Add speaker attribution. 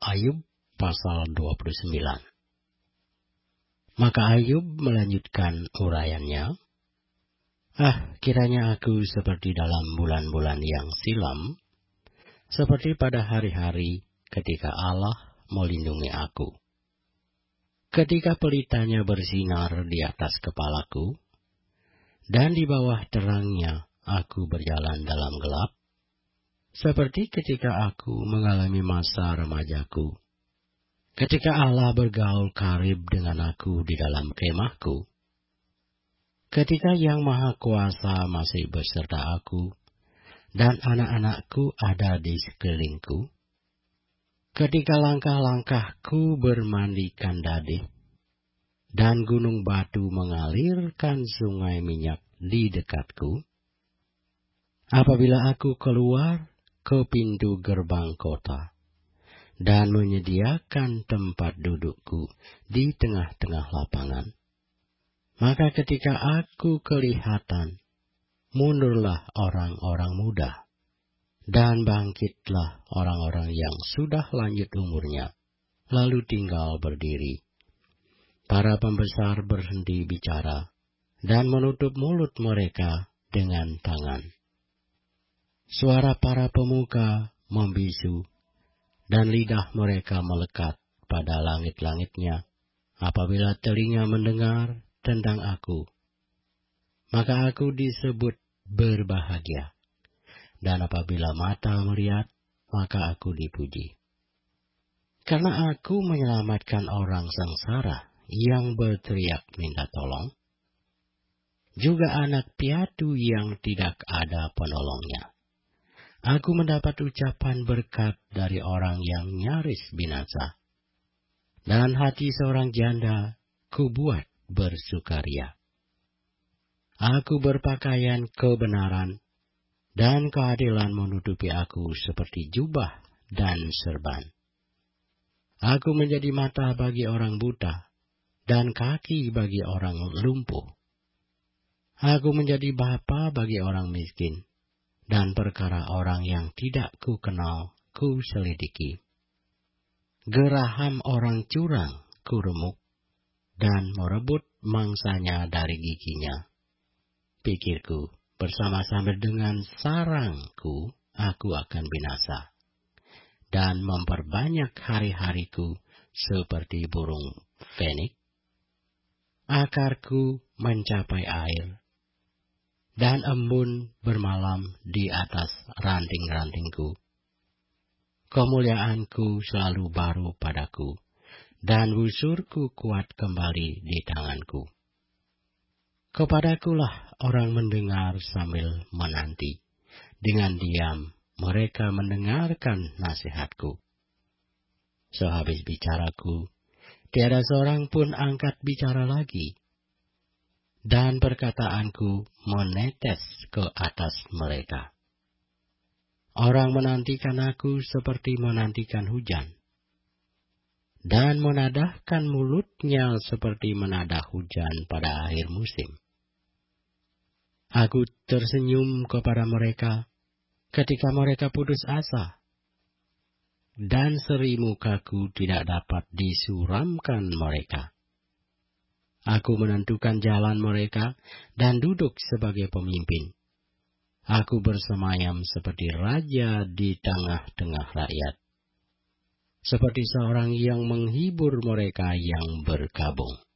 Speaker 1: Ayub pasal 29. Maka Ayub melanjutkan uraiannya, kiranya aku seperti dalam bulan-bulan yang silam, seperti pada hari-hari ketika Allah melindungi aku. Ketika pelitanya bersinar di atas kepalaku, dan di bawah terangnya aku berjalan dalam gelap, seperti ketika aku mengalami masa remajaku. Ketika Allah bergaul karib dengan aku di dalam kemahku. Ketika Yang Maha Kuasa masih beserta aku, dan anak-anakku ada di sekelilingku. Ketika langkah-langkahku bermandikan dadih, dan gunung batu mengalirkan sungai minyak di dekatku. Apabila aku keluar ke pintu gerbang kota, dan menyediakan tempat dudukku di tengah-tengah lapangan, maka ketika aku kelihatan, mundurlah orang-orang muda, dan bangkitlah orang-orang yang sudah lanjut umurnya, lalu tinggal berdiri. Para pembesar berhenti bicara, dan menutup mulut mereka dengan tangan. Suara para pemuka membisu, dan lidah mereka melekat pada langit-langitnya apabila telinga mendengar tentang aku. Maka aku disebut berbahagia, dan apabila mata melihat, maka aku dipuji. Karena aku menyelamatkan orang sengsara yang berteriak minta tolong, juga anak piatu yang tidak ada penolongnya. Aku mendapat ucapan berkat dari orang yang nyaris binasa, dan hati seorang janda kubuat bersukaria. Aku berpakaian kebenaran, dan keadilan menutupi aku seperti jubah dan serban. Aku menjadi mata bagi orang buta, dan kaki bagi orang lumpuh. Aku menjadi bapa bagi orang miskin, dan perkara orang yang tidak ku kenal ku selidiki. Geraham orang curang ku remuk, dan merebut mangsanya dari giginya. Pikirku, bersama-sama dengan sarangku, aku akan binasa, dan memperbanyak hari-hariku seperti burung fenik. Akarku mencapai air, dan embun bermalam di atas ranting-rantingku. Kemuliaanku selalu baru padaku, dan busurku kuat kembali di tanganku. Kepadakulah orang mendengar sambil menanti. Dengan diam mereka mendengarkan nasihatku. Sehabis bicaraku, tiada seorang pun angkat bicara lagi, dan perkataanku menetes ke atas mereka. Orang menantikan aku seperti menantikan hujan, dan menadahkan mulutnya seperti menadah hujan pada akhir musim. Aku tersenyum kepada mereka ketika mereka putus asa, dan seri mukaku tidak dapat disuramkan mereka. Aku menentukan jalan mereka dan duduk sebagai pemimpin. Aku bersemayam seperti raja di tengah-tengah rakyat, seperti seorang yang menghibur mereka yang berkabung.